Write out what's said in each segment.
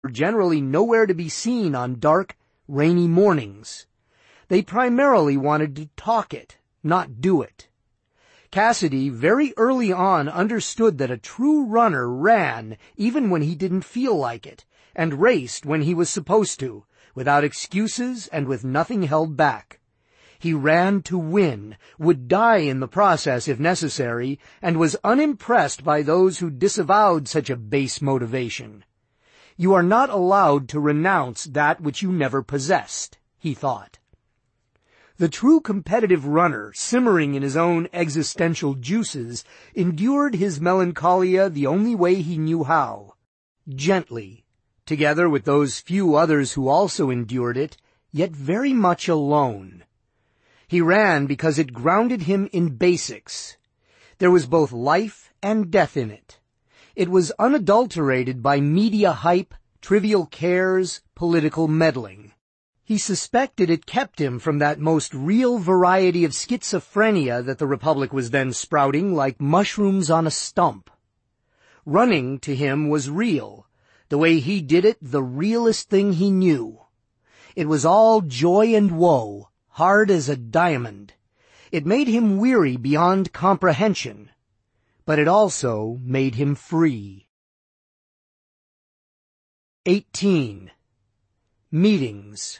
were generally nowhere to be seen on dark, rainy mornings. They primarily wanted to talk it, not do it. Cassidy very early on understood that a true runner ran even when he didn't feel like it, and raced when he was supposed to, without excuses and with nothing held back. He ran to win, would die in the process if necessary, and was unimpressed by those who disavowed such a base motivation. You are not allowed to renounce that which you never possessed, he thought. The true competitive runner, simmering in his own existential juices, endured his melancholia the only way he knew how, gently, together with those few others who also endured it, yet very much alone. He ran because it grounded him in basics. There was both life and death in it. It was unadulterated by media hype, trivial cares, political meddling. He suspected it kept him from that most real variety of schizophrenia that the Republic was then sprouting like mushrooms on a stump. Running, to him, was real. The way he did it, the realest thing he knew. It was all joy and woe, hard as a diamond. It made him weary beyond comprehension, but it also made him free. 18. Meetings.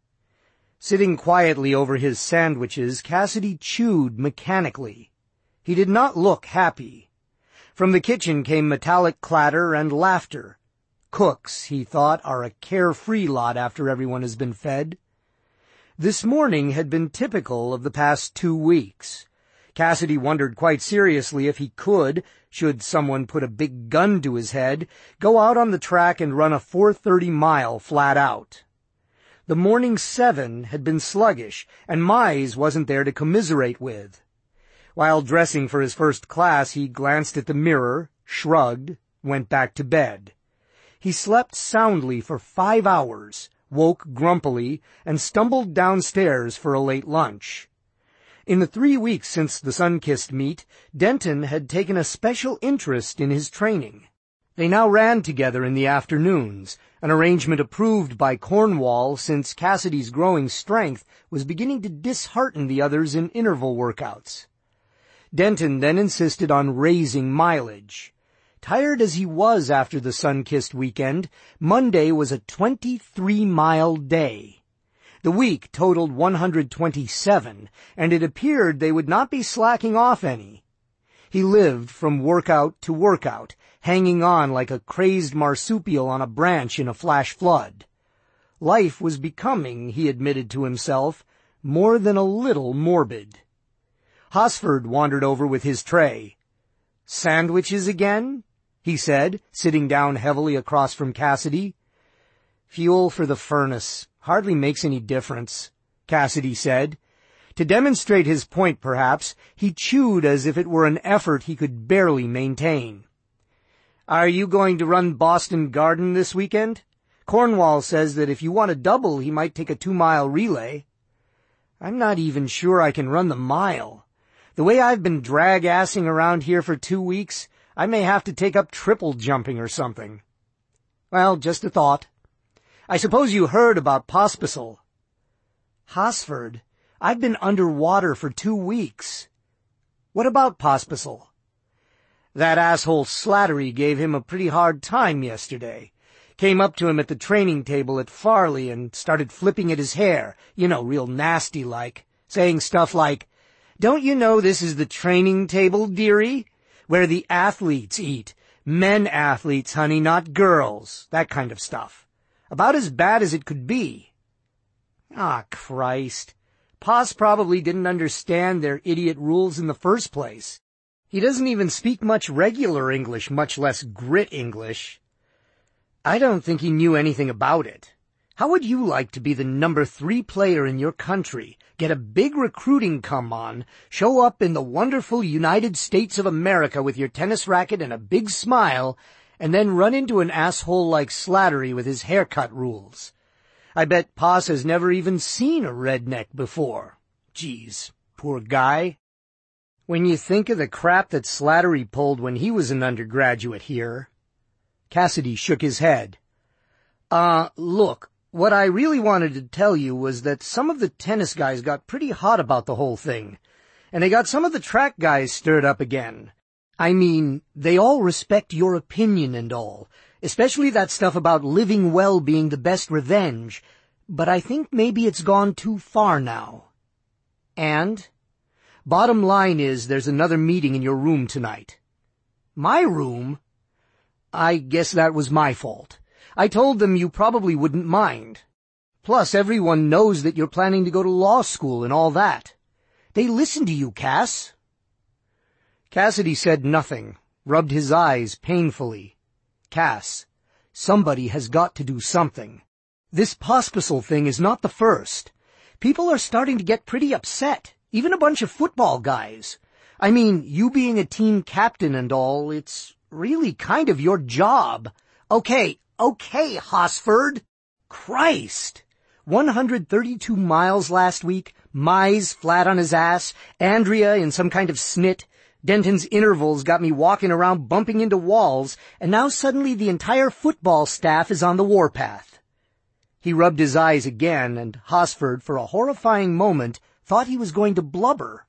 Sitting quietly over his sandwiches, Cassidy chewed mechanically. He did not look happy. From the kitchen came metallic clatter and laughter. Cooks, he thought, are a carefree lot after everyone has been fed. This morning had been typical of the past 2 weeks. Cassidy wondered quite seriously if he could, should someone put a big gun to his head, go out on the track and run a 4:30 mile flat out. The morning 7 had been sluggish, and Mize wasn't there to commiserate with. While dressing for his first class, he glanced at the mirror, shrugged, went back to bed. He slept soundly for 5 hours, woke grumpily, and stumbled downstairs for a late lunch. In the 3 weeks since the Sunkist meet, Denton had taken a special interest in his training. They now ran together in the afternoons, an arrangement approved by Cornwall since Cassidy's growing strength was beginning to dishearten the others in interval workouts. Denton then insisted on raising mileage. Tired as he was after the sun-kissed weekend, Monday was a 23-mile day. The week totaled 127, and it appeared they would not be slacking off any. He lived from workout to workout, hanging on like a crazed marsupial on a branch in a flash flood. Life was becoming, he admitted to himself, more than a little morbid. Hosford wandered over with his tray. "Sandwiches again?" he said, sitting down heavily across from Cassidy. "Fuel for the furnace. Hardly makes any difference," Cassidy said. To demonstrate his point, perhaps, he chewed as if it were an effort he could barely maintain. "Are you going to run Boston Garden this weekend? Cornwall says that if you want a double, he might take a 2-mile relay." "I'm not even sure I can run the mile. The way I've been drag-assing around here for 2 weeks, I may have to take up triple jumping or something." "Well, just a thought. I suppose you heard about Pospisil." "Hosford, I've been underwater for 2 weeks." "What about Pospisil?" "That asshole Slattery gave him a pretty hard time yesterday. Came up to him at the training table at Farley and started flipping at his hair, real nasty-like, saying stuff like, 'Don't you know this is the training table, dearie? Where the athletes eat. Men athletes, honey, not girls.' That kind of stuff. About as bad as it could be." "Ah, Christ. Pos probably didn't understand their idiot rules in the first place. He doesn't even speak much regular English, much less grit English." "I don't think he knew anything about it. How would you like to be the number 3 player in your country, get a big recruiting come on, show up in the wonderful United States of America with your tennis racket and a big smile, and then run into an asshole like Slattery with his haircut rules? I bet Pos has never even seen a redneck before. Geez, poor guy. When you think of the crap that Slattery pulled when he was an undergraduate here." Cassidy shook his head. Look, what I really wanted to tell you was that some of the tennis guys got pretty hot about the whole thing, and they got some of the track guys stirred up again. I mean, they all respect your opinion and all, especially that stuff about living well being the best revenge, but I think maybe it's gone too far now. And? Bottom line is there's another meeting in your room tonight. My room? I guess that was my fault. I told them you probably wouldn't mind. Plus, everyone knows that you're planning to go to law school and all that. They listen to you, Cass. Cassidy said nothing, rubbed his eyes painfully. Cass, somebody has got to do something. This Pospisil thing is not the first. People are starting to get pretty upset, even a bunch of football guys. I mean, you being a team captain and all, it's really kind of your job. Okay, Hosford. Christ! 132 miles last week, Mize flat on his ass, Andrea in some kind of snit, Denton's intervals got me walking around bumping into walls, and now suddenly the entire football staff is on the warpath. He rubbed his eyes again, and Hosford, for a horrifying moment, thought he was going to blubber.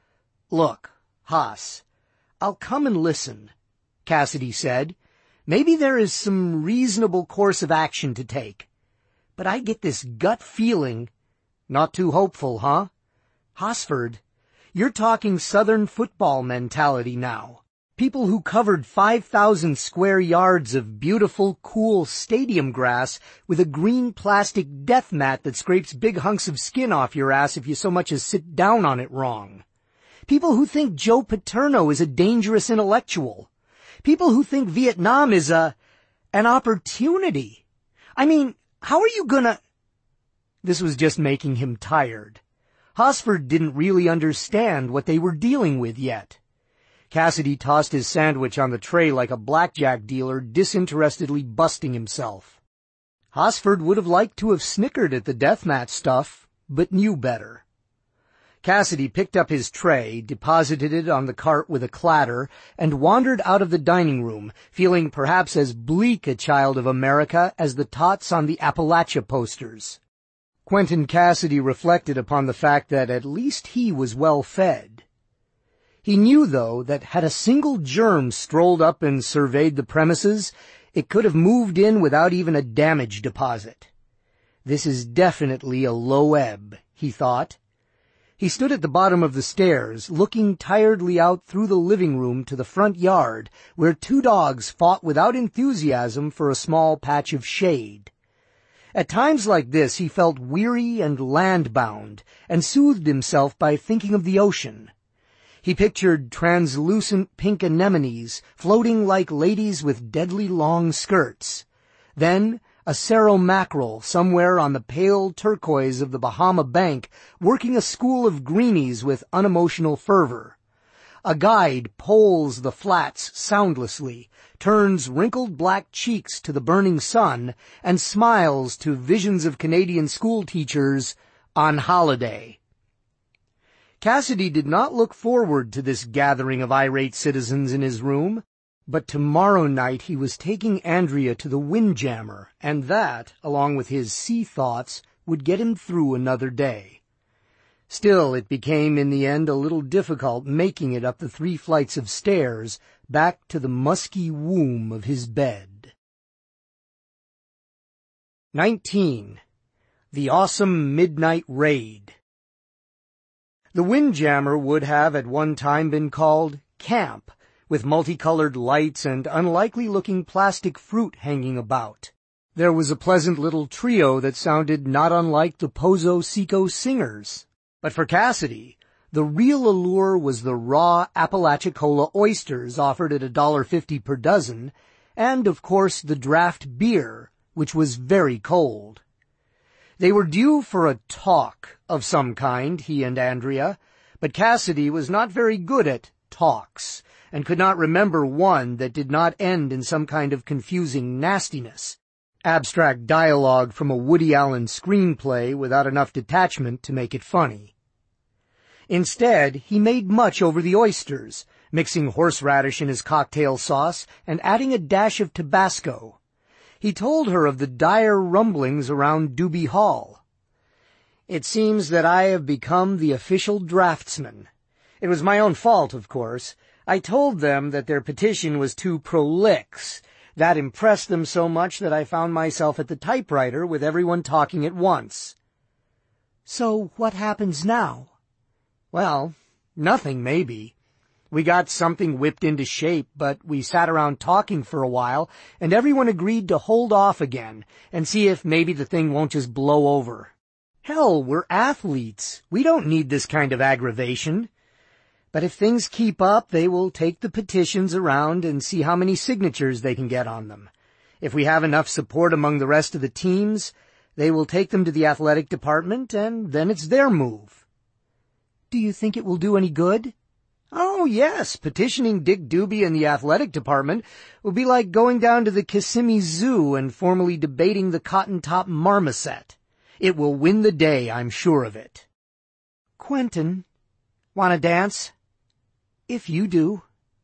Look, Hoss, I'll come and listen, Cassidy said. Maybe there is some reasonable course of action to take. But I get this gut feeling. Not too hopeful, huh? Hosford, you're talking Southern football mentality now. People who covered 5,000 square yards of beautiful, cool stadium grass with a green plastic death mat that scrapes big hunks of skin off your ass if you so much as sit down on it wrong. People who think Joe Paterno is a dangerous intellectual. People who think Vietnam is an opportunity. I mean, how are you gonna... This was just making him tired. Hosford didn't really understand what they were dealing with yet. Cassidy tossed his sandwich on the tray like a blackjack dealer disinterestedly busting himself. Hosford would have liked to have snickered at the deathmat stuff, but knew better. Cassidy picked up his tray, deposited it on the cart with a clatter, and wandered out of the dining room, feeling perhaps as bleak a child of America as the tots on the Appalachia posters. Quentin Cassidy reflected upon the fact that at least he was well fed. He knew, though, that had a single germ strolled up and surveyed the premises, it could have moved in without even a damage deposit. This is definitely a low ebb, he thought. He stood at the bottom of the stairs, looking tiredly out through the living room to the front yard, where two dogs fought without enthusiasm for a small patch of shade. At times like this he felt weary and land-bound, and soothed himself by thinking of the ocean. He pictured translucent pink anemones floating like ladies with deadly long skirts. Then a cerro mackerel somewhere on the pale turquoise of the Bahama bank working a school of greenies with unemotional fervor. A guide poles the flats soundlessly, turns wrinkled black cheeks to the burning sun, and smiles to visions of Canadian school teachers on holiday. Cassidy did not look forward to this gathering of irate citizens in his room, but tomorrow night he was taking Andrea to the Windjammer, and that, along with his sea thoughts, would get him through another day. Still, it became in the end a little difficult making it up the 3 flights of stairs back to the musky womb of his bed. 19. The Awesome Midnight Raid. The Windjammer would have at one time been called Camp, with multicolored lights and unlikely-looking plastic fruit hanging about. There was a pleasant little trio that sounded not unlike the Pozo Seco Singers. But for Cassidy, the real allure was the raw Apalachicola oysters offered at $1.50 per dozen, and, of course, the draft beer, which was very cold. They were due for a talk of some kind, he and Andrea, but Cassidy was not very good at talks, and could not remember one that did not end in some kind of confusing nastiness. Abstract dialogue from a Woody Allen screenplay without enough detachment to make it funny. Instead, he made much over the oysters, mixing horseradish in his cocktail sauce and adding a dash of Tabasco. He told her of the dire rumblings around Doobie Hall. "It seems that I have become the official draftsman. It was my own fault, of course. I told them that their petition was too prolix. That impressed them so much that I found myself at the typewriter with everyone talking at once." "So what happens now?" "Well, nothing, maybe. We got something whipped into shape, but we sat around talking for a while, and everyone agreed to hold off again and see if maybe the thing won't just blow over. Hell, we're athletes. We don't need this kind of aggravation. But if things keep up, they will take the petitions around and see how many signatures they can get on them. If we have enough support among the rest of the teams, they will take them to the athletic department, and then it's their move." "Do you think it will do any good?" "Oh, yes. Petitioning Dick Doobie and the athletic department will be like going down to the Kissimmee Zoo and formally debating the cotton-top marmoset. It will win the day, I'm sure of it." "Quentin, want to dance?" "If you do."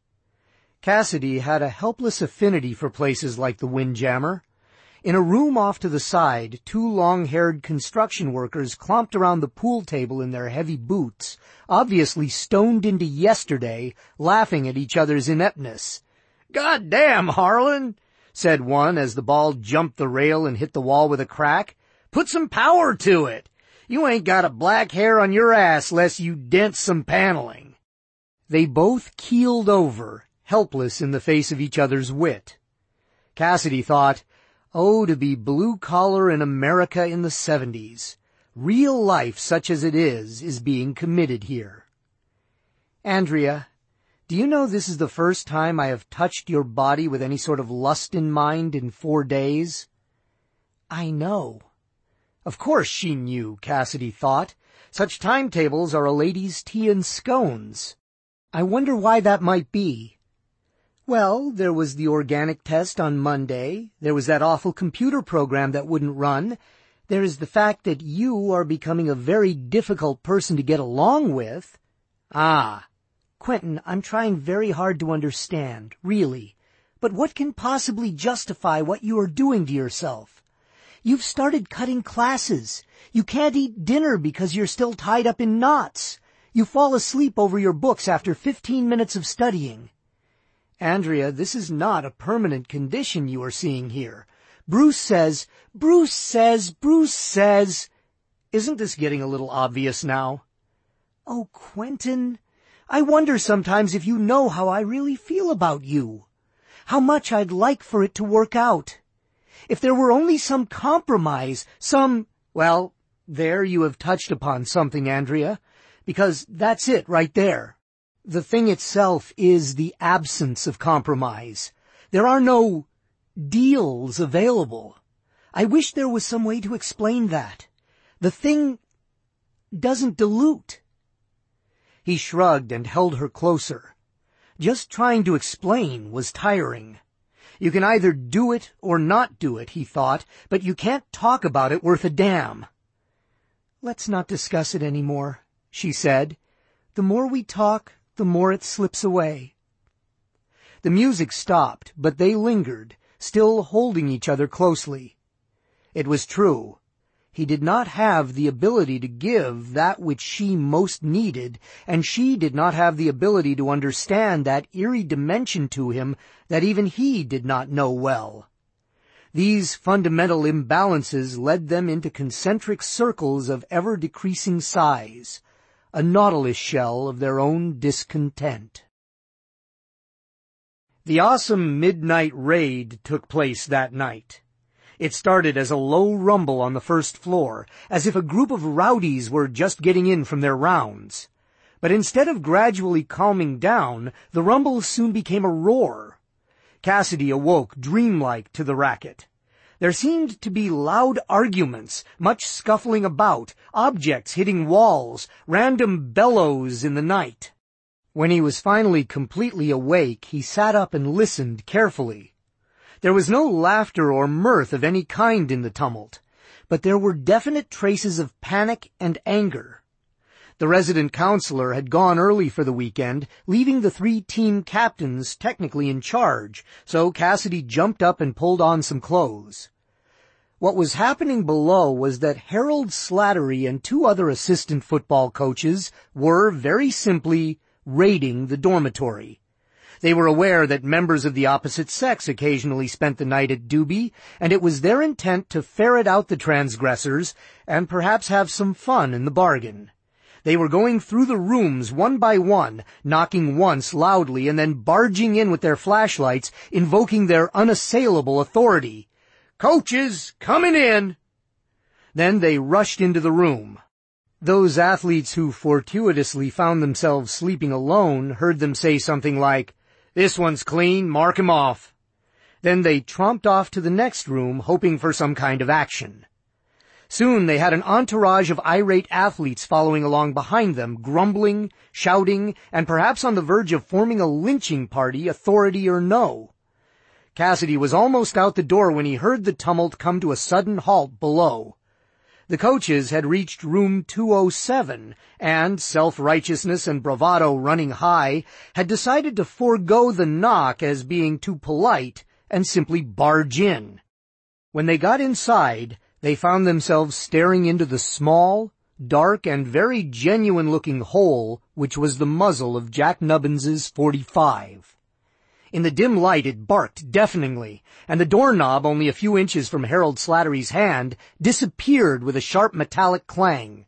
Cassidy had a helpless affinity for places like the Windjammer. In a room off to the side, two long-haired construction workers clomped around the pool table in their heavy boots, obviously stoned into yesterday, laughing at each other's ineptness. "God damn, Harlan," said one as the ball jumped the rail and hit the wall with a crack. "Put some power to it. You ain't got a black hair on your ass less you dent some paneling." They both keeled over, helpless in the face of each other's wit. Cassidy thought, oh, to be blue-collar in America in the 70s. Real life, such as it is being committed here. "Andrea, do you know this is the first time I have touched your body with any sort of lust in mind in 4 days?" "I know." Of course she knew, Cassidy thought. Such timetables are a lady's tea and scones. I wonder why that might be. Well, there was the organic test on Monday. There was that awful computer program that wouldn't run. There is the fact that you are becoming a very difficult person to get along with. Ah. Quentin, I'm trying very hard to understand, really. But what can possibly justify what you are doing to yourself? You've started cutting classes. You can't eat dinner because you're still tied up in knots. You fall asleep over your books after 15 minutes of studying. Andrea, this is not a permanent condition you are seeing here. Bruce says... Isn't this getting a little obvious now? Oh, Quentin, I wonder sometimes if you know how I really feel about you. How much I'd like for it to work out. If there were only some compromise, Well, there you have touched upon something, Andrea. Because that's it right there. The thing itself is the absence of compromise. There are no deals available. I wish there was some way to explain that. The thing doesn't dilute. He shrugged and held her closer. Just trying to explain was tiring. You can either do it or not do it, he thought, but you can't talk about it worth a damn. Let's not discuss it any more, she said. The more we talk, the more it slips away. The music stopped, but they lingered, still holding each other closely. It was true. He did not have the ability to give that which she most needed, and she did not have the ability to understand that eerie dimension to him that even he did not know well. These fundamental imbalances led them into concentric circles of ever-decreasing size, a nautilus shell of their own discontent. The awesome midnight raid took place that night. It started as a low rumble on the first floor, as if a group of rowdies were just getting in from their rounds. But instead of gradually calming down, the rumble soon became a roar. Cassidy awoke dreamlike to the racket. There seemed to be loud arguments, much scuffling about, objects hitting walls, random bellows in the night. When he was finally completely awake, he sat up and listened carefully. There was no laughter or mirth of any kind in the tumult, but there were definite traces of panic and anger. The resident counselor had gone early for the weekend, leaving the 3 team captains technically in charge, so Cassidy jumped up and pulled on some clothes. What was happening below was that Harold Slattery and 2 other assistant football coaches were, very simply, raiding the dormitory. They were aware that members of the opposite sex occasionally spent the night at Doobie, and it was their intent to ferret out the transgressors and perhaps have some fun in the bargain. They were going through the rooms one by one, knocking once loudly and then barging in with their flashlights, invoking their unassailable authority. "Coaches, coming in!" Then they rushed into the room. Those athletes who fortuitously found themselves sleeping alone heard them say something like, "This one's clean, mark him off." Then they tromped off to the next room, hoping for some kind of action. Soon they had an entourage of irate athletes following along behind them, grumbling, shouting, and perhaps on the verge of forming a lynching party, authority or no. Cassidy was almost out the door when he heard the tumult come to a sudden halt below. The coaches had reached room 207 and, self-righteousness and bravado running high, had decided to forego the knock as being too polite and simply barge in. When they got inside, they found themselves staring into the small, dark, and very genuine-looking hole which was the muzzle of Jack Nubbins's .45. In the dim light it barked deafeningly, and the doorknob, only a few inches from Harold Slattery's hand, disappeared with a sharp metallic clang.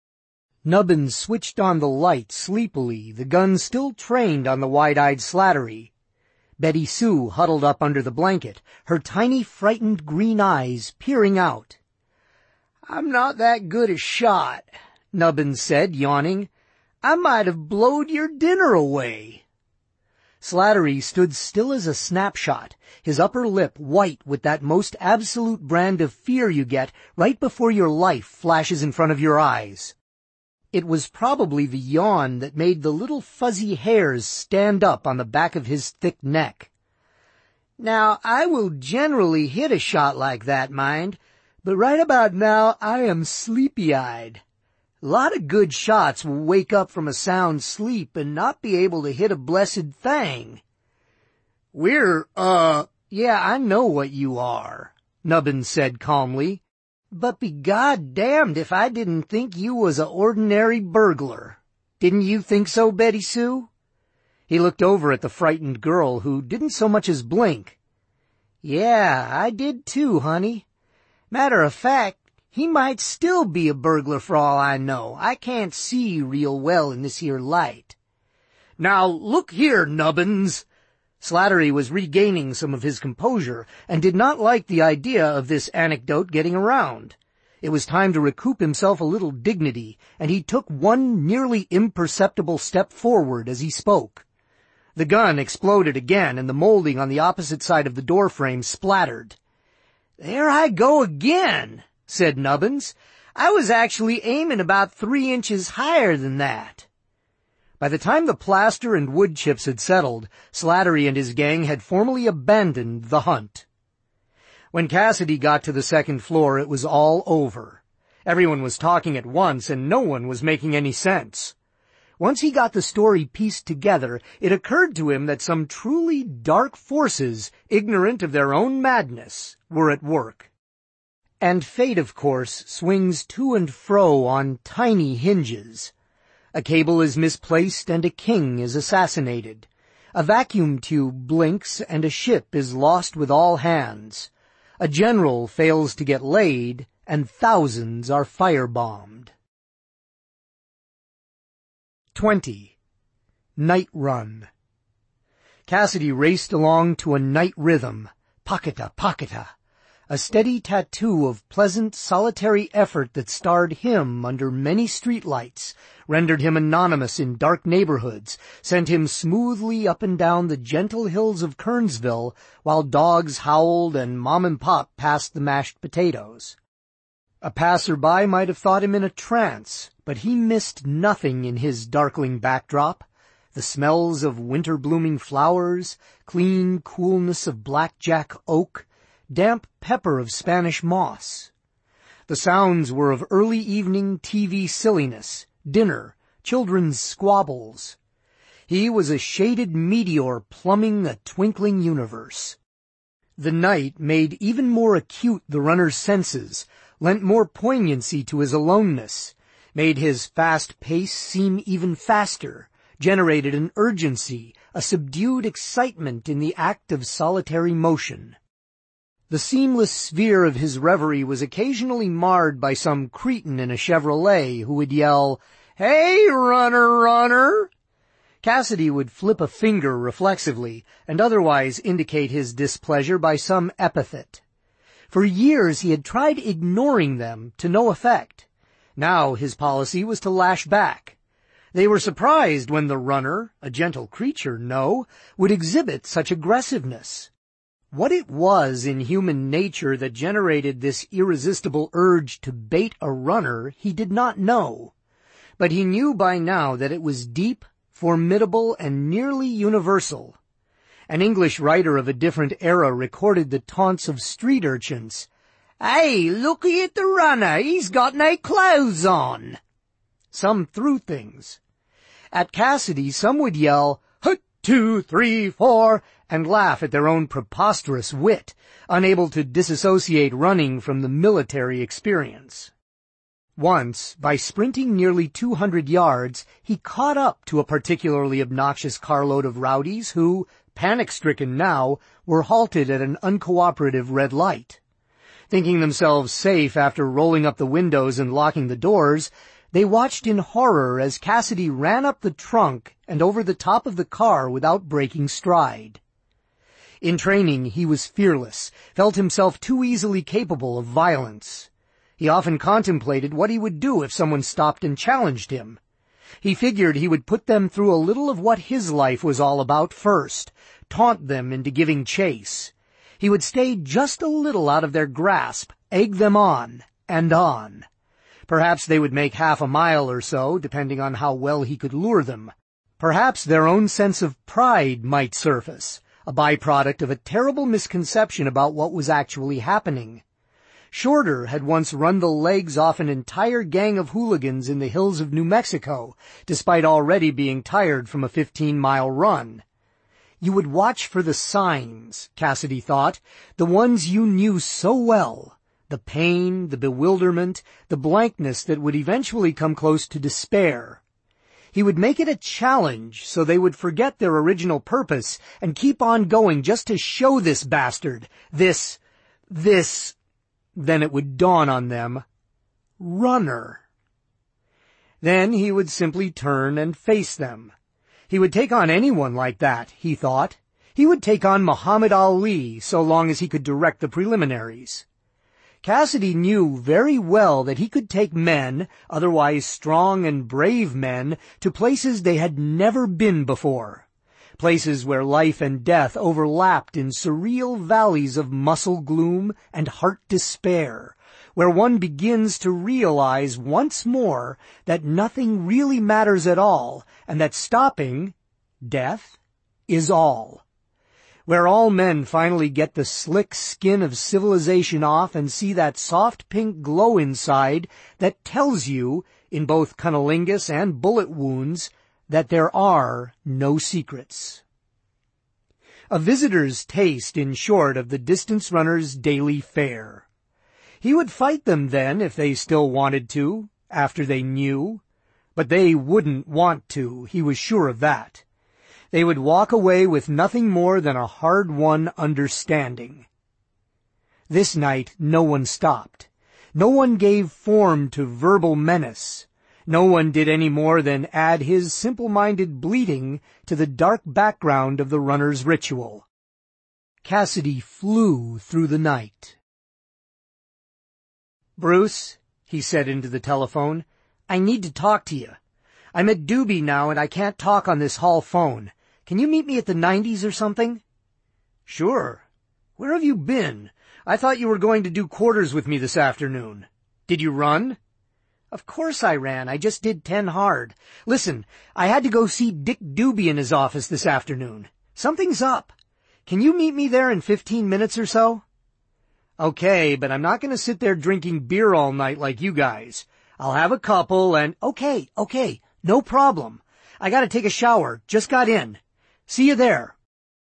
Nubbins switched on the light sleepily, the gun still trained on the wide-eyed Slattery. Betty Sue huddled up under the blanket, her tiny frightened green eyes peering out. "I'm not that good a shot," Nubbins said, yawning. "I might have blowed your dinner away." Slattery stood still as a snapshot, his upper lip white with that most absolute brand of fear you get right before your life flashes in front of your eyes. It was probably the yawn that made the little fuzzy hairs stand up on the back of his thick neck. "Now, I will generally hit a shot like that, mind, but right about now I am sleepy-eyed. A lot of good shots will wake up from a sound sleep and not be able to hit a blessed thing." Yeah, I know what you are," Nubbins said calmly. "But be goddamned if I didn't think you was a ordinary burglar. Didn't you think so, Betty Sue?" He looked over at the frightened girl, who didn't so much as blink. "Yeah, I did too, honey. Matter of fact, he might still be a burglar for all I know. I can't see real well in this here light." "Now, look here, Nubbins." Slattery was regaining some of his composure and did not like the idea of this anecdote getting around. It was time to recoup himself a little dignity, and he took one nearly imperceptible step forward as he spoke. The gun exploded again, and the molding on the opposite side of the doorframe splattered. "There I go again," said Nubbins. "I was actually aiming about 3 inches higher than that." By the time the plaster and wood chips had settled, Slattery and his gang had formally abandoned the hunt. When Cassidy got to the second floor, it was all over. Everyone was talking at once, and no one was making any sense. Once he got the story pieced together, it occurred to him that some truly dark forces, ignorant of their own madness, were at work. And fate, of course, swings to and fro on tiny hinges. A cable is misplaced and a king is assassinated. A vacuum tube blinks and a ship is lost with all hands. A general fails to get laid and thousands are firebombed. 20. Night Run. Cassidy raced along to a night rhythm, pocketa, pocketa, a steady tattoo of pleasant, solitary effort that starred him under many streetlights, rendered him anonymous in dark neighborhoods, sent him smoothly up and down the gentle hills of Kernsville while dogs howled and Mom and Pop passed the mashed potatoes. A passerby might have thought him in a trance, but he missed nothing in his darkling backdrop. The smells of winter-blooming flowers, clean coolness of blackjack oak, damp pepper of Spanish moss. The sounds were of early evening TV silliness, dinner, children's squabbles. He was a shaded meteor plumbing a twinkling universe. The night made even more acute the runner's senses, lent more poignancy to his aloneness, made his fast pace seem even faster, generated an urgency, a subdued excitement in the act of solitary motion. The seamless sphere of his reverie was occasionally marred by some cretin in a Chevrolet who would yell, "Hey, runner, runner!" Cassidy would flip a finger reflexively and otherwise indicate his displeasure by some epithet. For years he had tried ignoring them to no effect. Now his policy was to lash back. They were surprised when the runner, a gentle creature, would exhibit such aggressiveness. What it was in human nature that generated this irresistible urge to bait a runner, he did not know. But he knew by now that it was deep, formidable, and nearly universal. An English writer of a different era recorded the taunts of street urchins. "Hey, looky at the runner, he's got no clothes on." Some threw things. At Cassidy, some would yell, "Hut, 2, 3, 4, and laugh at their own preposterous wit, unable to disassociate running from the military experience. Once, by sprinting nearly 200 yards, he caught up to a particularly obnoxious carload of rowdies who, panic-stricken now, were halted at an uncooperative red light. Thinking themselves safe after rolling up the windows and locking the doors, they watched in horror as Cassidy ran up the trunk and over the top of the car without breaking stride. In training, he was fearless, felt himself too easily capable of violence. He often contemplated what he would do if someone stopped and challenged him. He figured he would put them through a little of what his life was all about first, taunt them into giving chase. He would stay just a little out of their grasp, egg them on and on. Perhaps they would make half a mile or so, depending on how well he could lure them. Perhaps their own sense of pride might surface, a byproduct of a terrible misconception about what was actually happening. Shorter had once run the legs off an entire gang of hooligans in the hills of New Mexico, despite already being tired from a 15-mile run. You would watch for the signs, Cassidy thought, the ones you knew so well, the pain, the bewilderment, the blankness that would eventually come close to despair. He would make it a challenge so they would forget their original purpose and keep on going just to show this bastard, this, then it would dawn on them, runner. Then he would simply turn and face them. He would take on anyone like that, he thought. He would take on Muhammad Ali so long as he could direct the preliminaries. Cassidy knew very well that he could take men, otherwise strong and brave men, to places they had never been before. Places where life and death overlapped in surreal valleys of muscle gloom and heart despair, where one begins to realize once more that nothing really matters at all, and that stopping, death, is all. Where all men finally get the slick skin of civilization off and see that soft pink glow inside that tells you, in both cunnilingus and bullet wounds, that there are no secrets. A visitor's taste, in short, of the distance runner's daily fare. He would fight them then if they still wanted to, after they knew. But they wouldn't want to, he was sure of that. They would walk away with nothing more than a hard-won understanding. This night no one stopped. No one gave form to verbal menace. No one did any more than add his simple-minded bleating to the dark background of the runner's ritual. Cassidy flew through the night. "Bruce," he said into the telephone, "I need to talk to you. I'm at Doobie now and I can't talk on this hall phone. Can you meet me at the 90s or something?" "Sure. Where have you been? I thought you were going to do quarters with me this afternoon. Did you run?" "Of course I ran. I just did 10 hard. Listen, I had to go see Dick Doobie in his office this afternoon. Something's up. Can you meet me there in 15 minutes or so?" "Okay, but I'm not going to sit there drinking beer all night like you guys. I'll have a couple and—" Okay. No problem. I gotta take a shower. Just got in. See you there.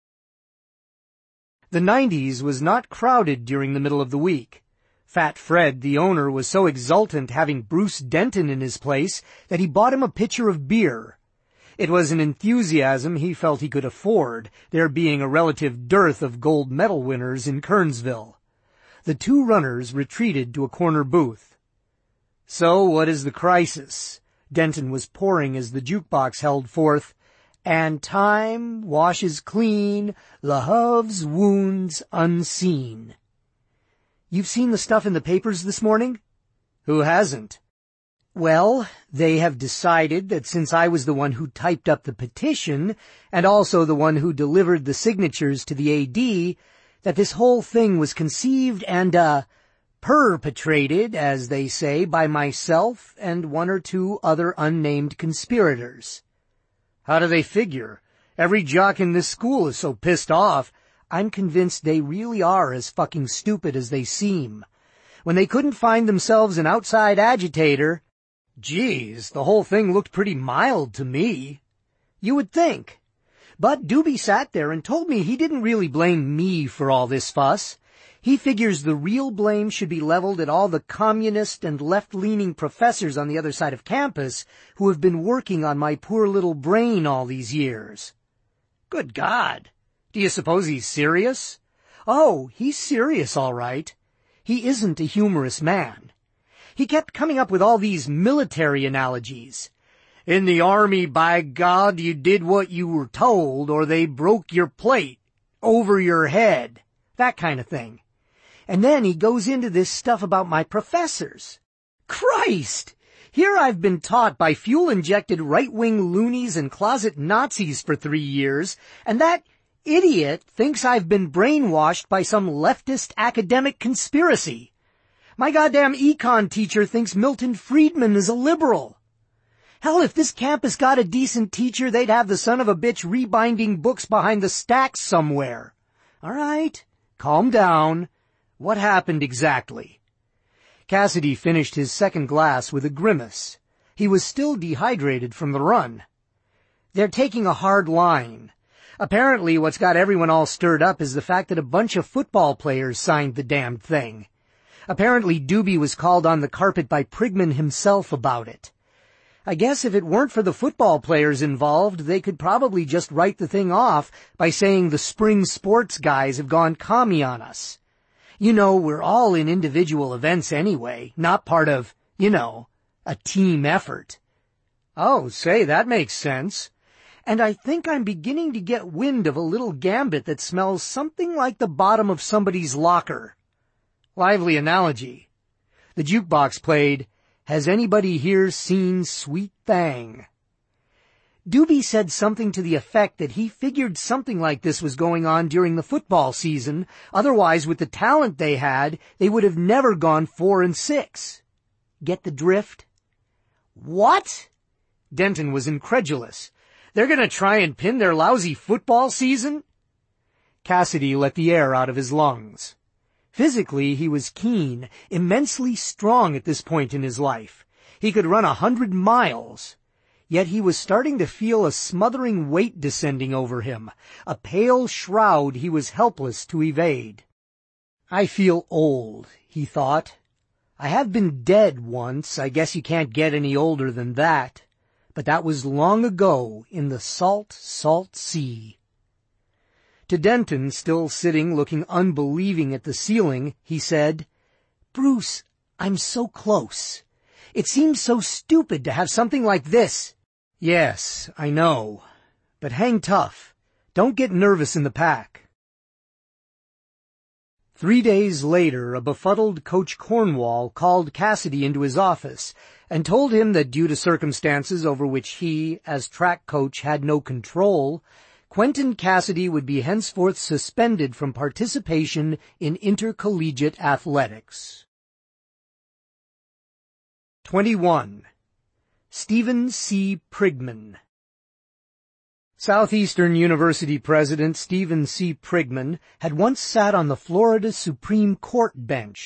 The 90s was not crowded during the middle of the week. Fat Fred, the owner, was so exultant having Bruce Denton in his place that he bought him a pitcher of beer. It was an enthusiasm he felt he could afford, there being a relative dearth of gold medal winners in Kernsville. The two runners retreated to a corner booth. "So what is the crisis?" Denton was pouring as the jukebox held forth, "And time washes clean love's wounds unseen." "You've seen the stuff in the papers this morning?" "Who hasn't?" "Well, they have decided that since I was the one who typed up the petition, and also the one who delivered the signatures to the AD, that this whole thing was conceived and, perpetrated, as they say, by myself and one or two other unnamed conspirators." "How do they figure? Every jock in this school is so pissed off." "I'm convinced they really are as fucking stupid as they seem. When they couldn't find themselves an outside agitator—" "Geez, the whole thing looked pretty mild to me." "You would think. But Doobie sat there and told me he didn't really blame me for all this fuss. He figures the real blame should be leveled at all the communist and left-leaning professors on the other side of campus who have been working on my poor little brain all these years." "Good God! Do you suppose he's serious?" "Oh, he's serious, all right. He isn't a humorous man. He kept coming up with all these military analogies. In the army, by God, you did what you were told, or they broke your plate over your head. That kind of thing. And then he goes into this stuff about my professors. Christ! Here I've been taught by fuel-injected right-wing loonies and closet Nazis for 3 years, and that idiot thinks I've been brainwashed by some leftist academic conspiracy. My goddamn econ teacher thinks Milton Friedman is a liberal. Hell, if this campus got a decent teacher, they'd have the son of a bitch rebinding books behind the stacks somewhere. All right, calm down. What happened exactly?" Cassidy finished his second glass with a grimace. He was still dehydrated from the run. "They're taking a hard line. Apparently what's got everyone all stirred up is the fact that a bunch of football players signed the damned thing. Apparently Doobie was called on the carpet by Prigman himself about it. I guess if it weren't for the football players involved, they could probably just write the thing off by saying the spring sports guys have gone commie on us. You know, we're all in individual events anyway, not part of, a team effort." "Oh, say, that makes sense." "And I think I'm beginning to get wind of a little gambit that smells something like the bottom of somebody's locker." "Lively analogy." The jukebox played, "Has anybody here seen Sweet Thang?" Doobie said something to the effect that he figured something like this was going on during the football season. Otherwise, with the talent they had, they would have never gone 4-6. Get the drift? "What?" Denton was incredulous. "They're going to try and pin their lousy football season?" Cassidy let the air out of his lungs. Physically, he was keen, immensely strong at this point in his life. He could run 100 miles. Yet he was starting to feel a smothering weight descending over him, a pale shroud he was helpless to evade. "I feel old," he thought. "I have been dead once. I guess you can't get any older than that. But that was long ago in the salt, salt sea." To Denton, still sitting looking unbelieving at the ceiling, he said, "Bruce, I'm so close. It seems so stupid to have something like this." "Yes, I know. But hang tough. Don't get nervous in the pack." 3 days later, a befuddled Coach Cornwall called Cassidy into his office and told him that due to circumstances over which he, as track coach, had no control, Quentin Cassidy would be henceforth suspended from participation in intercollegiate athletics. 21. Stephen C. Prigman. Southeastern University President Stephen C. Prigman had once sat on the Florida Supreme Court bench,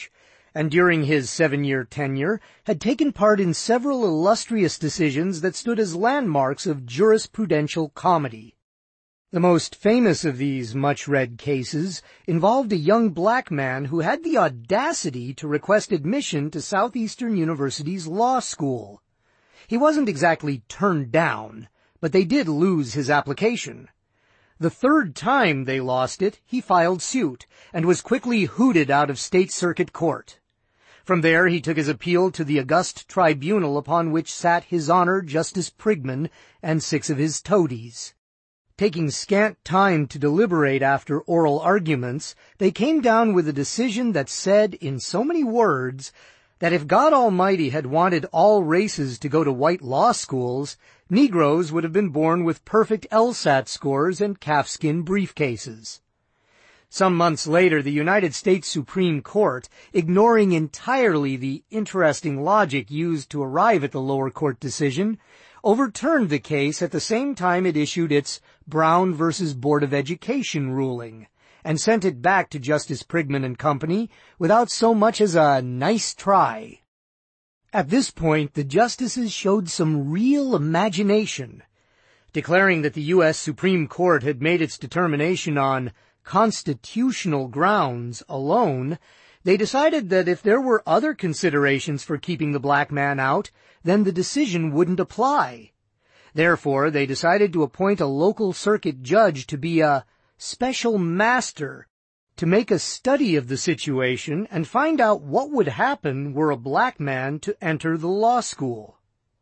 and during his 7-year tenure had taken part in several illustrious decisions that stood as landmarks of jurisprudential comedy. The most famous of these much-read cases involved a young black man who had the audacity to request admission to Southeastern University's law school. He wasn't exactly turned down, but they did lose his application. The third time they lost it, he filed suit, and was quickly hooted out of State Circuit Court. From there he took his appeal to the august tribunal upon which sat His Honor Justice Prigman and 6 of his toadies. Taking scant time to deliberate after oral arguments, they came down with a decision that said, in so many words, that if God Almighty had wanted all races to go to white law schools, Negroes would have been born with perfect LSAT scores and calfskin briefcases. Some months later, the United States Supreme Court, ignoring entirely the interesting logic used to arrive at the lower court decision, overturned the case at the same time it issued its Brown v. Board of Education ruling, and sent it back to Justice Prigman and Company without so much as a nice try. At this point, the justices showed some real imagination. Declaring that the U.S. Supreme Court had made its determination on constitutional grounds alone, they decided that if there were other considerations for keeping the black man out, then the decision wouldn't apply. Therefore, they decided to appoint a local circuit judge to be a special master to make a study of the situation and find out what would happen were a black man to enter the law school.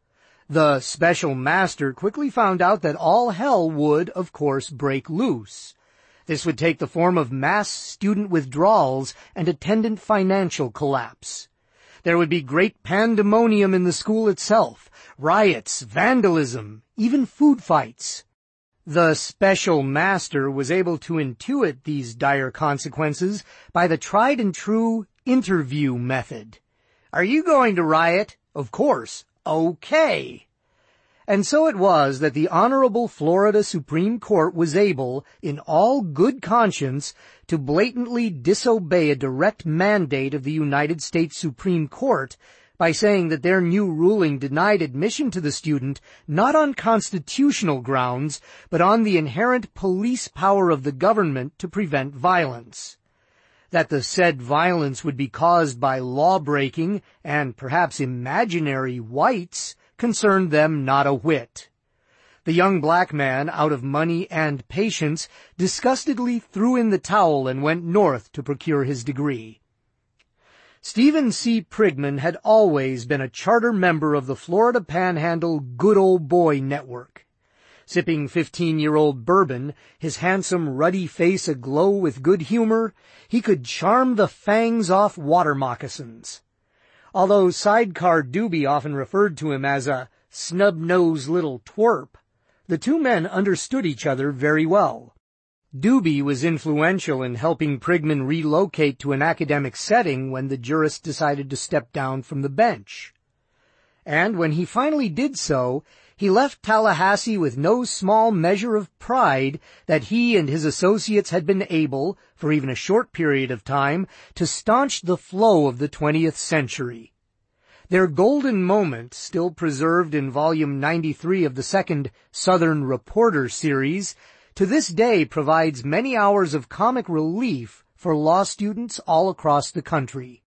The special master quickly found out that all hell would, of course, break loose. This would take the form of mass student withdrawals and attendant financial collapse. There would be great pandemonium in the school itself, riots, vandalism, even food fights. The special master was able to intuit these dire consequences by the tried-and-true interview method. Are you going to riot? Of course. Okay. And so it was that the Honorable Florida Supreme Court was able, in all good conscience, to blatantly disobey a direct mandate of the United States Supreme Court by saying that their new ruling denied admission to the student not on constitutional grounds, but on the inherent police power of the government to prevent violence. That the said violence would be caused by law-breaking and perhaps imaginary whites concerned them not a whit. The young black man, out of money and patience, disgustedly threw in the towel and went north to procure his degree. Stephen C. Prigman had always been a charter member of the Florida Panhandle Good Old Boy Network. Sipping 15-year-old bourbon, his handsome ruddy face aglow with good humor, he could charm the fangs off water moccasins. Although Sidecar Doobie often referred to him as a snub-nosed little twerp, the two men understood each other very well. Doobie was influential in helping Prigman relocate to an academic setting when the jurist decided to step down from the bench. And when he finally did so, he left Tallahassee with no small measure of pride that he and his associates had been able, for even a short period of time, to staunch the flow of the 20th century. Their golden moment, still preserved in volume 93 of the second Southern Reporter series, to this day provides many hours of comic relief for law students all across the country.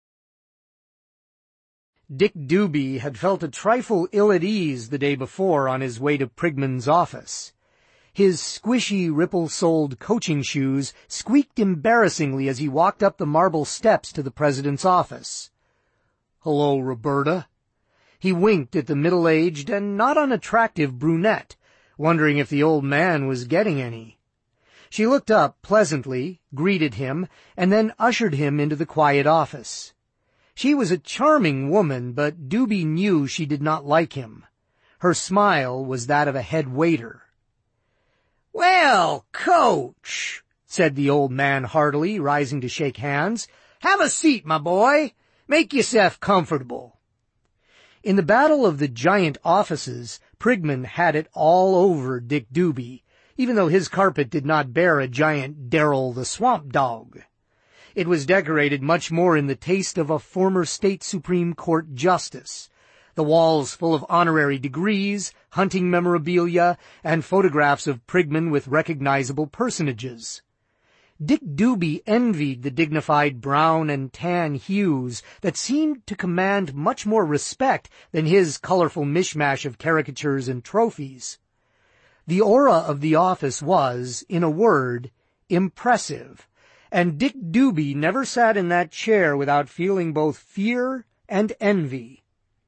Dick Doobie had felt a trifle ill at ease the day before on his way to Prigman's office. His squishy, ripple-soled coaching shoes squeaked embarrassingly as he walked up the marble steps to the president's office. "Hello, Roberta." He winked at the middle-aged and not unattractive brunette, wondering if the old man was getting any. She looked up pleasantly, greeted him, and then ushered him into the quiet office. She was a charming woman, but Doobie knew she did not like him. Her smile was that of a head waiter. "Well, Coach," said the old man heartily, rising to shake hands. "Have a seat, my boy. Make yourself comfortable." In the battle of the giant offices, Prigman had it all over Dick Doobie, even though his carpet did not bear a giant Darrell the Swamp Dog. It was decorated much more in the taste of a former state Supreme Court justice. The walls full of honorary degrees, hunting memorabilia, and photographs of Prigman with recognizable personages. Dick Doobie envied the dignified brown and tan hues that seemed to command much more respect than his colorful mishmash of caricatures and trophies. The aura of the office was, in a word, impressive, and Dick Doobie never sat in that chair without feeling both fear and envy.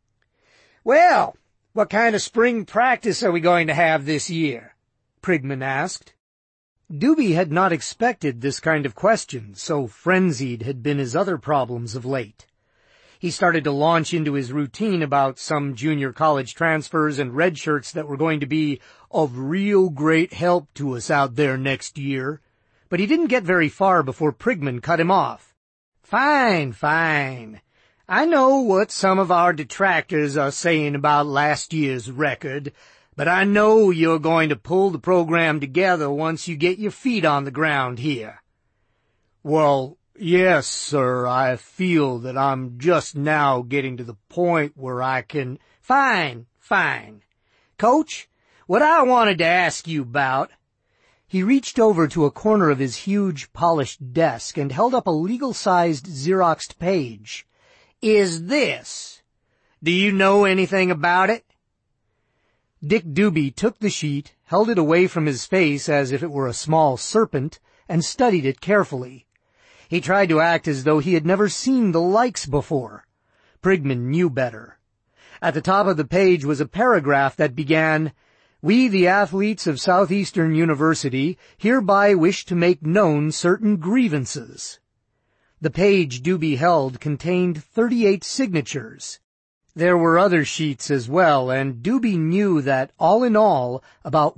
"Well, what kind of spring practice are we going to have this year?" Prigman asked. Doobie had not expected this kind of question, so frenzied had been his other problems of late. He started to launch into his routine about some junior college transfers and redshirts that were going to be of real great help to us out there next year. But he didn't get very far before Prigman cut him off. Fine. I know what some of our detractors are saying about last year's record, but I know you're going to pull the program together once you get your feet on the ground here." "Well, yes, sir, I feel that I'm just now getting to the point where I can—" Fine. Coach, what I wanted to ask you about— He reached over to a corner of his huge, polished desk and held up a legal-sized Xeroxed page. "Is this. Do you know anything about it?" Dick Doobie took the sheet, held it away from his face as if it were a small serpent, and studied it carefully. He tried to act as though he had never seen the likes before. Prigman knew better. At the top of the page was a paragraph that began, "We, the athletes of Southeastern University, hereby wish to make known certain grievances." The page Doobie held contained 38 signatures. There were other sheets as well, and Doobie knew that, all in all, about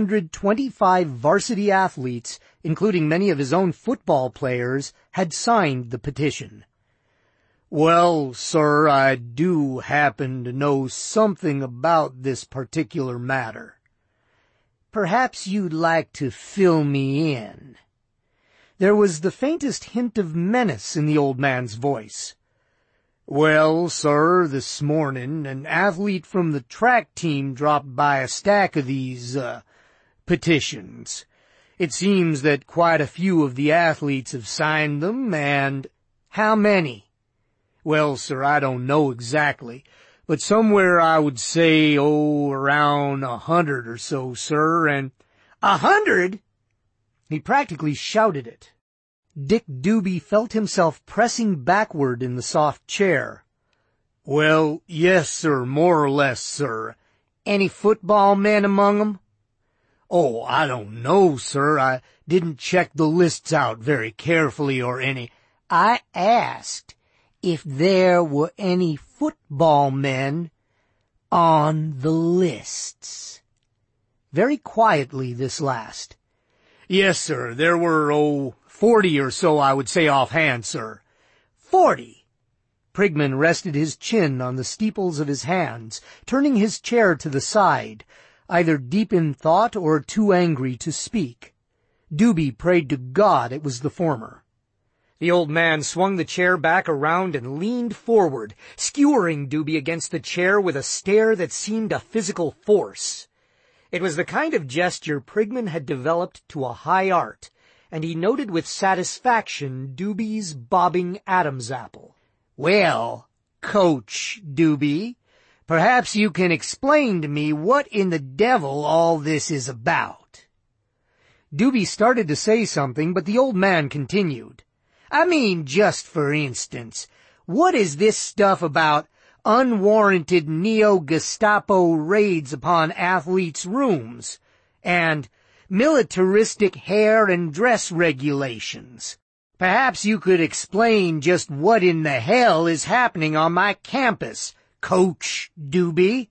125 varsity athletes, including many of his own football players, had signed the petition. "Well, sir, I do happen to know something about this particular matter." "Perhaps you'd like to fill me in." There was the faintest hint of menace in the old man's voice. "Well, sir, this morning an athlete from the track team dropped by a stack of these, petitions. It seems that quite a few of the athletes have signed them, and—" "How many?" "Well, sir, I don't know exactly, but somewhere I would say, around 100 or so, sir, and—" "100?" He practically shouted it. Dick Doobie felt himself pressing backward in the soft chair. "Well, yes, sir, more or less, sir." "Any football men among 'em?" "Oh, I don't know, sir. I didn't check the lists out very carefully or any—" "I asked if there were any football men on the lists." Very quietly, this last. "Yes, sir, there were, 40 or so, I would say offhand, sir." 40? Prigman rested his chin on the steeples of his hands, turning his chair to the side, either deep in thought or too angry to speak. Doobie prayed to God it was the former. The old man swung the chair back around and leaned forward, skewering Doobie against the chair with a stare that seemed a physical force. It was the kind of gesture Prigman had developed to a high art, and he noted with satisfaction Doobie's bobbing Adam's apple. "Well, Coach Doobie, perhaps you can explain to me what in the devil all this is about." Doobie started to say something, but the old man continued. "I mean, just for instance, what is this stuff about unwarranted neo-Gestapo raids upon athletes' rooms, and militaristic hair and dress regulations? Perhaps you could explain just what in the hell is happening on my campus, Coach Doobie."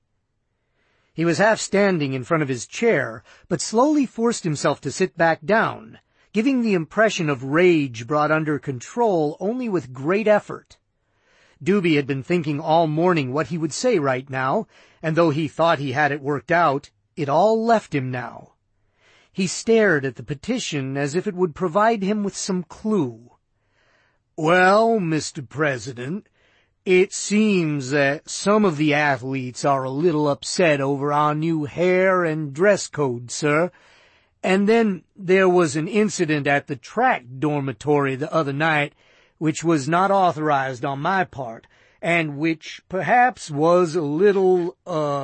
He was half standing in front of his chair, but slowly forced himself to sit back down, giving the impression of rage brought under control only with great effort. Doobie had been thinking all morning what he would say right now, and though he thought he had it worked out, it all left him now. He stared at the petition as if it would provide him with some clue. Well, Mr. President, it seems that some of the athletes are a little upset over our new hair and dress code, sir. And then there was an incident at the track dormitory the other night, which was not authorized on my part, and which perhaps was a little,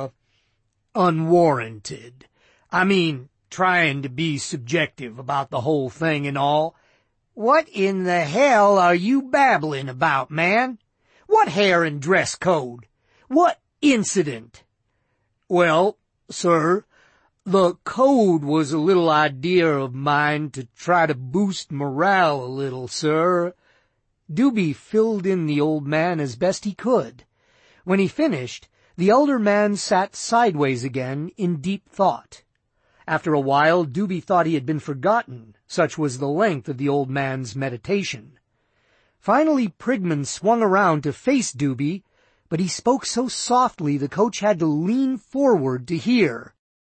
unwarranted. I mean, trying to be subjective about the whole thing and all. What in the hell are you babbling about, man? What hair and dress code? What incident? Well, sir, the code was a little idea of mine to try to boost morale a little, sir. Doobie filled in the old man as best he could. When he finished, the elder man sat sideways again in deep thought. After a while, Doobie thought he had been forgotten, such was the length of the old man's meditation. Finally, Prigman swung around to face Doobie, but he spoke so softly the coach had to lean forward to hear.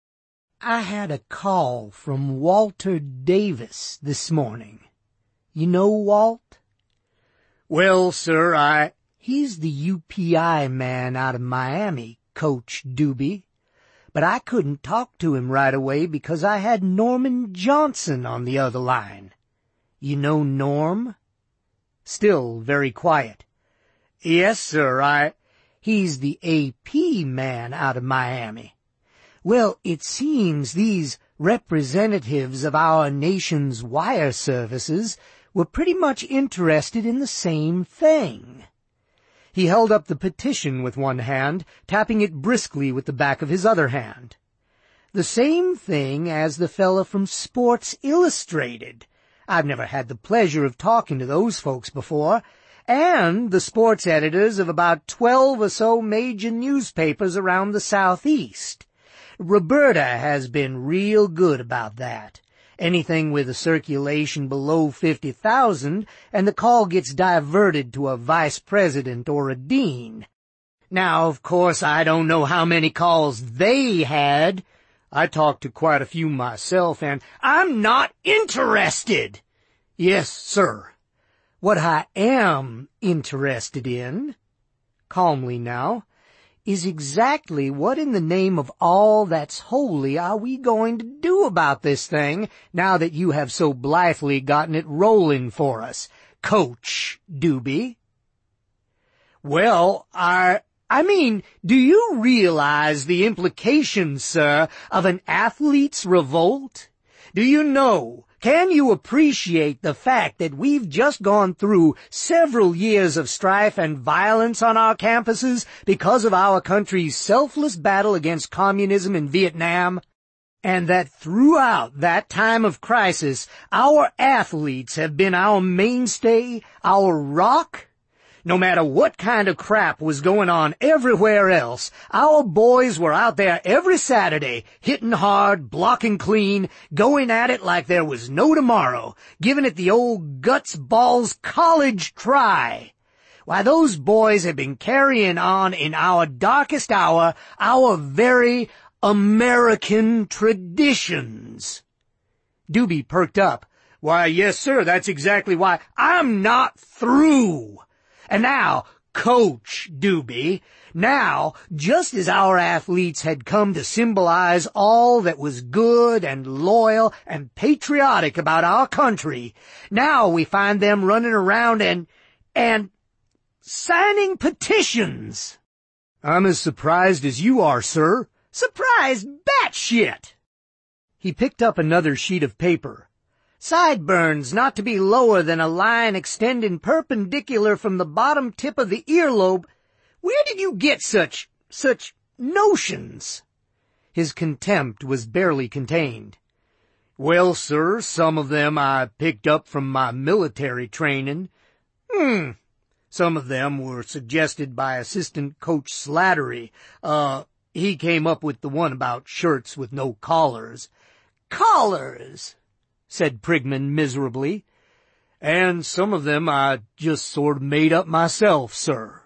I had a call from Walter Davis this morning. You know Walt? Well, sir, He's the UPI man out of Miami, Coach Doobie. But I couldn't talk to him right away because I had Norman Johnson on the other line. You know Norm? Still very quiet. Yes, sir, He's the AP man out of Miami. Well, it seems these representatives of our nation's wire services were pretty much interested in the same thing. He held up the petition with one hand, tapping it briskly with the back of his other hand. The same thing as the fella from Sports Illustrated. I've never had the pleasure of talking to those folks before, and the sports editors of about 12 or so major newspapers around the Southeast. Roberta has been real good about that. Anything with a circulation below 50,000, and the call gets diverted to a vice president or a dean. Now, of course, I don't know how many calls they had. I talked to quite a few myself, and I'm not interested. Yes, sir. What I am interested in, calmly now, is exactly what in the name of all that's holy are we going to do about this thing now that you have so blithely gotten it rolling for us, Coach Doobie? Well, I mean, do you realize the implications, sir, of an athlete's revolt? Do you know, can you appreciate the fact that we've just gone through several years of strife and violence on our campuses because of our country's selfless battle against communism in Vietnam? And that throughout that time of crisis, our athletes have been our mainstay, our rock? No matter what kind of crap was going on everywhere else, our boys were out there every Saturday, hitting hard, blocking clean, going at it like there was no tomorrow, giving it the old guts balls college try. Why, those boys have been carrying on in our darkest hour, our very American traditions. Doobie perked up. Why, yes, sir, that's exactly why I'm not through. And now, Coach Doobie, now, just as our athletes had come to symbolize all that was good and loyal and patriotic about our country, now we find them running around and signing petitions. I'm as surprised as you are, sir. Surprised batshit! He picked up another sheet of paper. Sideburns not to be lower than a line extending perpendicular from the bottom tip of the earlobe. Where did you get such notions? His contempt was barely contained. Well, sir, some of them I picked up from my military training. Some of them were suggested by Assistant Coach Slattery. He came up with the one about shirts with no collars. Collars! Said Prigman miserably. And some of them I just sort of made up myself, sir.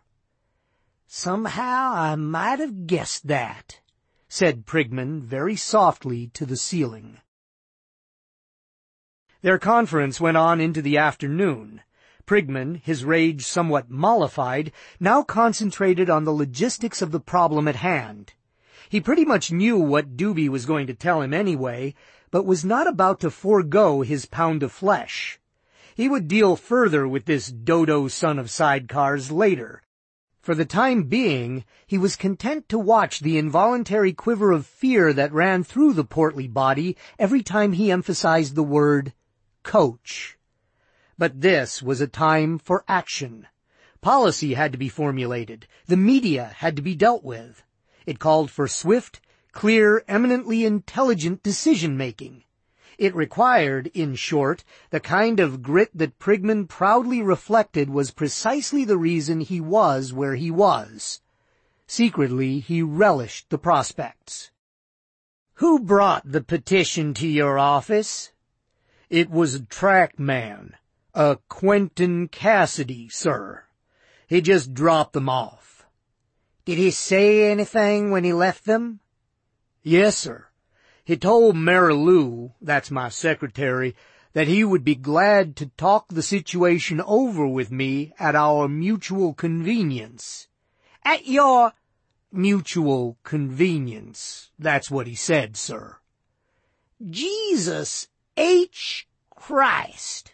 Somehow I might have guessed that, said Prigman very softly to the ceiling. Their conference went on into the afternoon. Prigman, his rage somewhat mollified, now concentrated on the logistics of the problem at hand. He pretty much knew what Doobie was going to tell him anyway, but was not about to forego his pound of flesh. He would deal further with this dodo son of sidecars later. For the time being, he was content to watch the involuntary quiver of fear that ran through the portly body every time he emphasized the word coach. But this was a time for action. Policy had to be formulated. The media had to be dealt with. It called for swift, clear, eminently intelligent decision-making. It required, in short, the kind of grit that Prigman proudly reflected was precisely the reason he was where he was. Secretly, he relished the prospects. "Who brought the petition to your office?" "It was a track man. A Quentin Cassidy, sir. He just dropped them off." "Did he say anything when he left them?" "Yes, sir. He told Mary Lou, that's my secretary, that he would be glad to talk the situation over with me at our mutual convenience." "At your—" "Mutual convenience. That's what he said, sir." "Jesus H. Christ."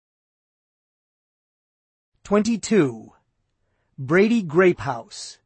22. Brady Grapehouse.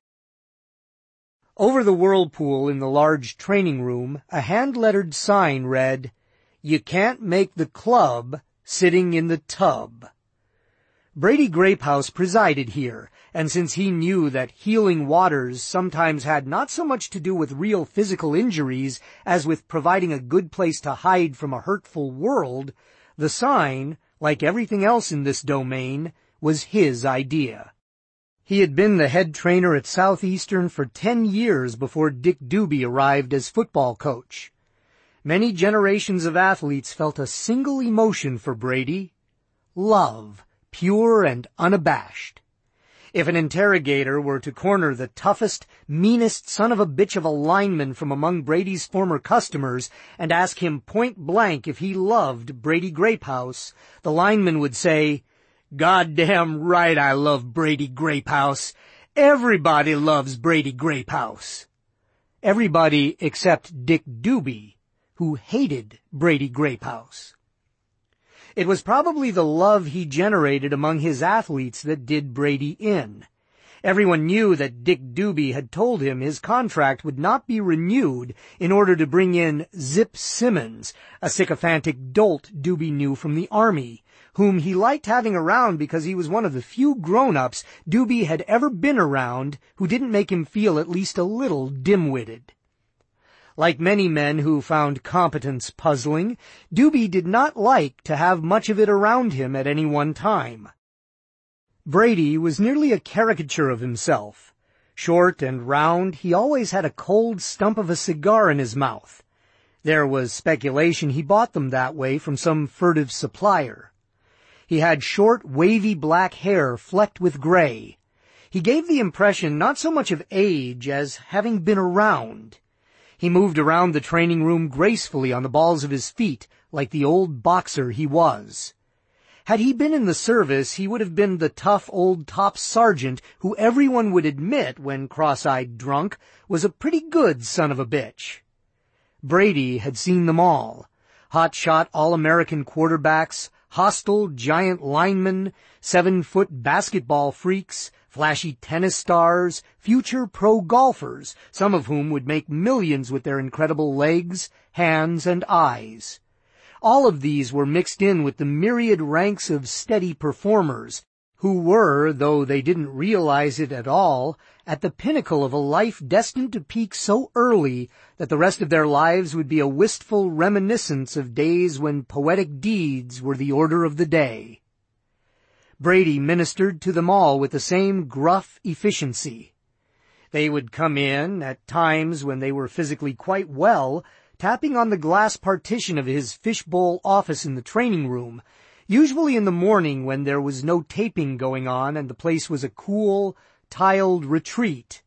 Over the whirlpool in the large training room, a hand-lettered sign read, "You can't make the club sitting in the tub." Brady Grapehouse presided here, and since he knew that healing waters sometimes had not so much to do with real physical injuries as with providing a good place to hide from a hurtful world, the sign, like everything else in this domain, was his idea. He had been the head trainer at Southeastern for 10 years before Dick Doobie arrived as football coach. Many generations of athletes felt a single emotion for Brady: love, pure and unabashed. If an interrogator were to corner the toughest, meanest son of a bitch of a lineman from among Brady's former customers and ask him point blank if he loved Brady Grapehouse, the lineman would say, "Goddamn right I love Brady Grapehouse. Everybody loves Brady Grapehouse." Everybody except Dick Doobie, who hated Brady Grapehouse. It was probably the love he generated among his athletes that did Brady in. Everyone knew that Dick Doobie had told him his contract would not be renewed in order to bring in Zip Simmons, a sycophantic dolt Doobie knew from the Army, whom he liked having around because he was one of the few grown-ups Doobie had ever been around who didn't make him feel at least a little dim-witted. Like many men who found competence puzzling, Doobie did not like to have much of it around him at any one time. Brady was nearly a caricature of himself. Short and round, he always had a cold stump of a cigar in his mouth. There was speculation he bought them that way from some furtive supplier. He had short, wavy black hair flecked with gray. He gave the impression not so much of age as having been around. He moved around the training room gracefully on the balls of his feet, like the old boxer he was. Had he been in the service, he would have been the tough old top sergeant who everyone would admit, when cross-eyed drunk, was a pretty good son of a bitch. Brady had seen them all. Hot-shot All-American quarterbacks, hostile giant linemen, 7-foot basketball freaks, flashy tennis stars, future pro golfers, some of whom would make millions with their incredible legs, hands, and eyes. All of these were mixed in with the myriad ranks of steady performers, who were, though they didn't realize it at all, at the pinnacle of a life destined to peak so early that the rest of their lives would be a wistful reminiscence of days when poetic deeds were the order of the day. Brady ministered to them all with the same gruff efficiency. They would come in, at times when they were physically quite well, tapping on the glass partition of his fishbowl office in the training room, usually in the morning when there was no taping going on and the place was a cool, tiled retreat.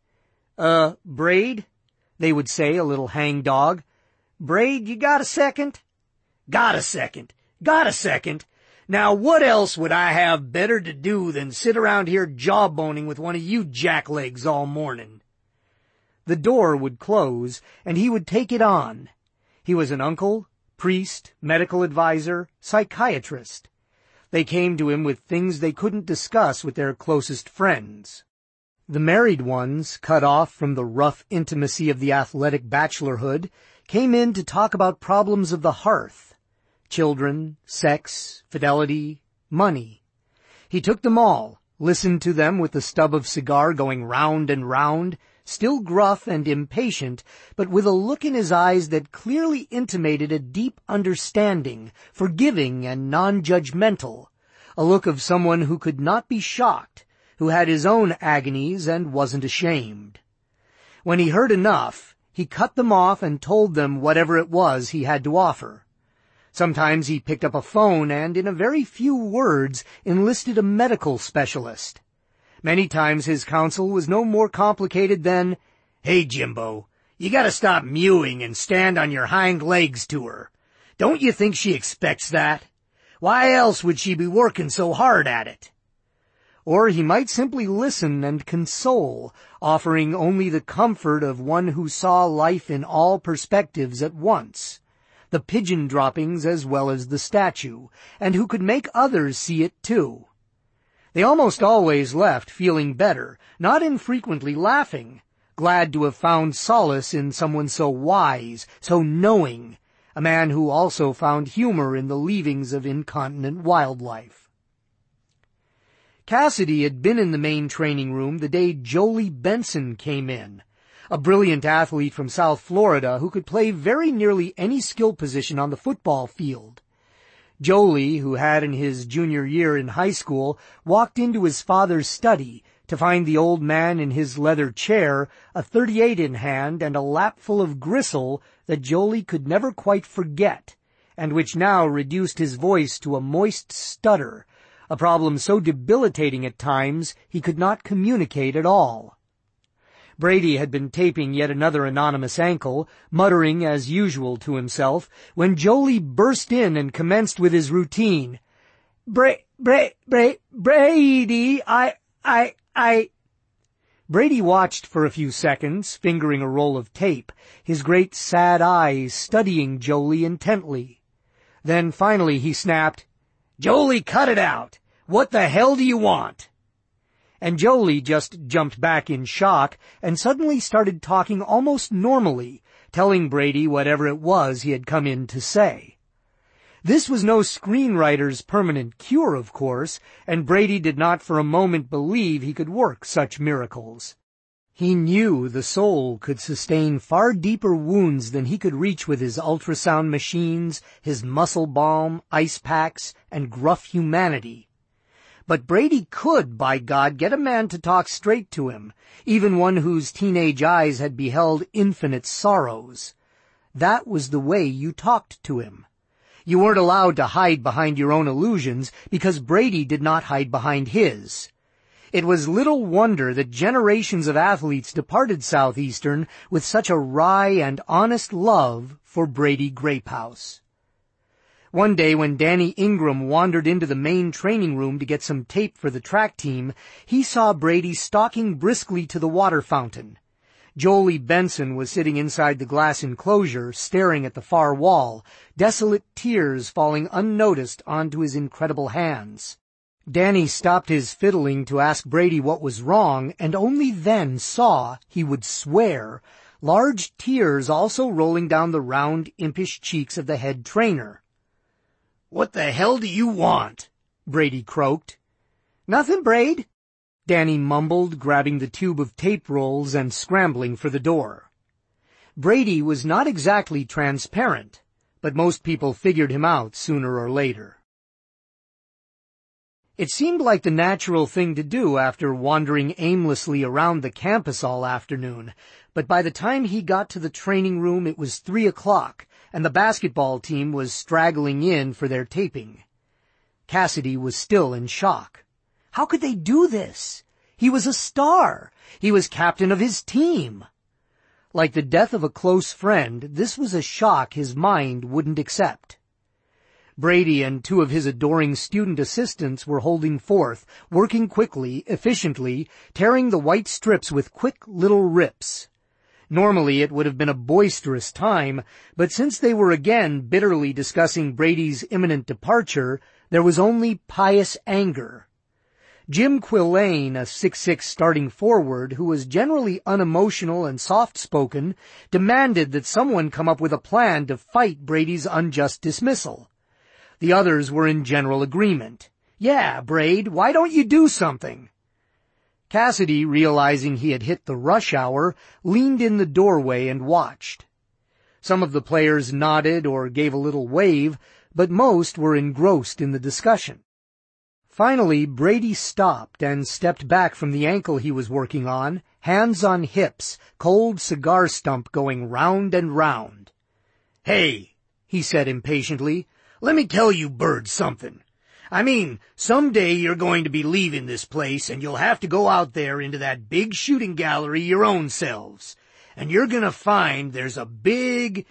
Braid?" they would say, a little hangdog. "Braid, you got a second?" "Got a second. Got a second. Now what else would I have better to do than sit around here jawboning with one of you jacklegs all morning? The door would close, and he would take it on. He was an uncle, priest, medical advisor, psychiatrist. They came to him with things they couldn't discuss with their closest friends. The married ones, cut off from the rough intimacy of the athletic bachelorhood, came in to talk about problems of the hearth. Children, sex, fidelity, money. He took them all, listened to them with the stub of cigar going round and round, still gruff and impatient, but with a look in his eyes that clearly intimated a deep understanding, forgiving and non-judgmental, a look of someone who could not be shocked, who had his own agonies and wasn't ashamed. When he heard enough, he cut them off and told them whatever it was he had to offer. Sometimes he picked up a phone and, in a very few words, enlisted a medical specialist. Many times his counsel was no more complicated than, "Hey, Jimbo, you gotta stop mewing and stand on your hind legs to her. Don't you think she expects that? Why else would she be working so hard at it?" Or he might simply listen and console, offering only the comfort of one who saw life in all perspectives at once, the pigeon droppings as well as the statue, and who could make others see it too. They almost always left feeling better, not infrequently laughing, glad to have found solace in someone so wise, so knowing, a man who also found humor in the leavings of incontinent wildlife. Cassidy had been in the main training room the day Jolie Benson came in, a brilliant athlete from South Florida who could play very nearly any skill position on the football field. Jolie, who had in his junior year in high school walked into his father's study to find the old man in his leather chair, a .38 in hand and a lap full of gristle that Jolie could never quite forget, and which now reduced his voice to a moist stutter, a problem so debilitating at times he could not communicate at all. Brady had been taping yet another anonymous ankle, muttering as usual to himself, when Jolie burst in and commenced with his routine. Brady, Brady watched for a few seconds, fingering a roll of tape, his great sad eyes studying Jolie intently. Then finally he snapped, "Jolie, cut it out! What the hell do you want?" And Jolie just jumped back in shock and suddenly started talking almost normally, telling Brady whatever it was he had come in to say. This was no screenwriter's permanent cure, of course, and Brady did not for a moment believe he could work such miracles. He knew the soul could sustain far deeper wounds than he could reach with his ultrasound machines, his muscle balm, ice packs, and gruff humanity. But Brady could, by God, get a man to talk straight to him, even one whose teenage eyes had beheld infinite sorrows. That was the way you talked to him. You weren't allowed to hide behind your own illusions, because Brady did not hide behind his. It was little wonder that generations of athletes departed Southeastern with such a wry and honest love for Brady Grapehouse. One day when Danny Ingram wandered into the main training room to get some tape for the track team, he saw Brady stalking briskly to the water fountain. Jolie Benson was sitting inside the glass enclosure, staring at the far wall, desolate tears falling unnoticed onto his incredible hands. Danny stopped his fiddling to ask Brady what was wrong, and only then saw, he would swear, large tears also rolling down the round, impish cheeks of the head trainer. "What the hell do you want?" Brady croaked. "Nothing, Braid," Danny mumbled, grabbing the tube of tape rolls and scrambling for the door. Brady was not exactly transparent, but most people figured him out sooner or later. It seemed like the natural thing to do after wandering aimlessly around the campus all afternoon, but by the time he got to the training room it was 3 o'clock, and the basketball team was straggling in for their taping. Cassidy was still in shock. How could they do this? He was a star. He was captain of his team. Like the death of a close friend, this was a shock his mind wouldn't accept. Brady and two of his adoring student assistants were holding forth, working quickly, efficiently, tearing the white strips with quick little rips. Normally it would have been a boisterous time, but since they were again bitterly discussing Brady's imminent departure, there was only pious anger. Jim Quillane, a 6'6" starting forward, who was generally unemotional and soft-spoken, demanded that someone come up with a plan to fight Brady's unjust dismissal. The others were in general agreement. "Yeah, Braid, why don't you do something?" Cassidy, realizing he had hit the rush hour, leaned in the doorway and watched. Some of the players nodded or gave a little wave, but most were engrossed in the discussion. Finally, Brady stopped and stepped back from the ankle he was working on, hands on hips, cold cigar stump going round and round. "Hey," he said impatiently, "let me tell you birds something. I mean, someday you're going to be leaving this place and you'll have to go out there into that big shooting gallery your own selves. And you're gonna find there's a big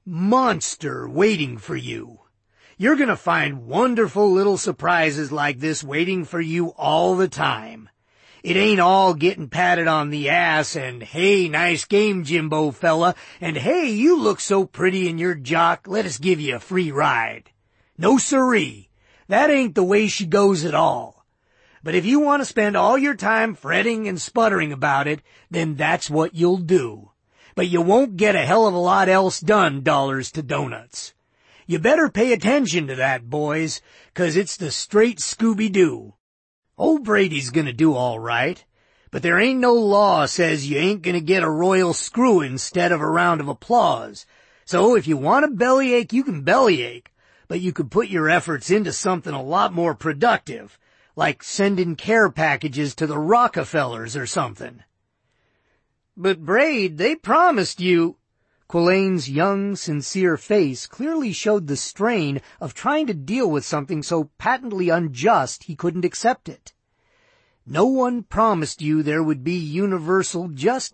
monster waiting for you. You're gonna find wonderful little surprises like this waiting for you all the time. It ain't all getting patted on the ass and, 'Hey, nice game, Jimbo fella,' and 'Hey, you look so pretty in your jock, let us give you a free ride.' No siree. That ain't the way she goes at all. But if you want to spend all your time fretting and sputtering about it, then that's what you'll do. But you won't get a hell of a lot else done, dollars to donuts. You better pay attention to that, boys, 'cause it's the straight Scooby-Doo. Old Brady's gonna do all right, but there ain't no law says you ain't gonna get a royal screw instead of a round of applause. So if you want a bellyache, you can bellyache, but you could put your efforts into something a lot more productive, like sending care packages to the Rockefellers or something." "But Braid, they promised you—" Quillane's young, sincere face clearly showed the strain of trying to deal with something so patently unjust he couldn't accept it. "No one promised you there would be universal justice.